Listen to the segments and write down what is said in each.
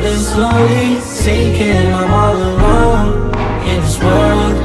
heart is slowly sinking. I'm all alone in this world.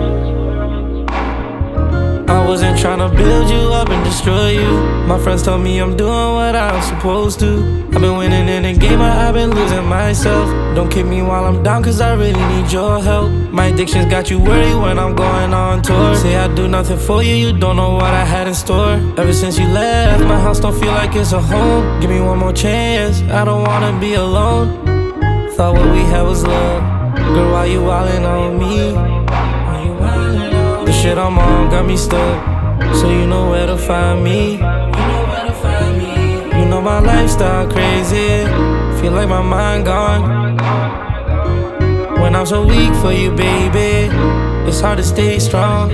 I wasn't tryna build you up and destroy you. My friends told me I'm doing what I'm supposed to. I've been winning in the game, I've been losing myself. Don't kick me while I'm down, cause I really need your help. My addictions got you worried when I'm going on tour. Say I do nothing for you, you don't know what I had in store. Ever since you left, my house don't feel like it's a home. Give me one more chance, I don't wanna be alone. Thought what we had was love. Girl, why you wildin' on me? The shit I'm on got me stuck, so you know where to find me. You know my lifestyle crazy, feel like my mind gone. When I'm so weak for you, baby, it's hard to stay strong.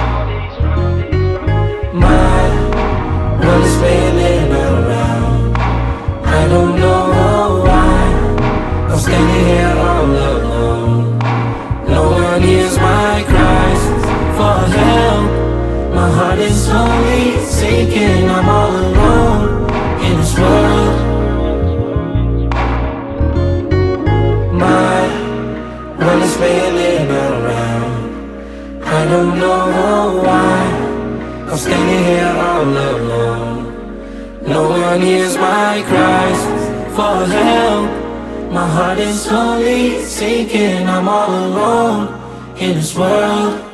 My world is spinning around, I don't know why. I'm standing here all alone. No one hears my cries for help. My heart is slowly sinking. I'm all alone in this world. My world is spinning around, I don't know why. I'm standing here all alone. No one hears my cries for help. My heart is slowly sinking. I'm all alone in this world.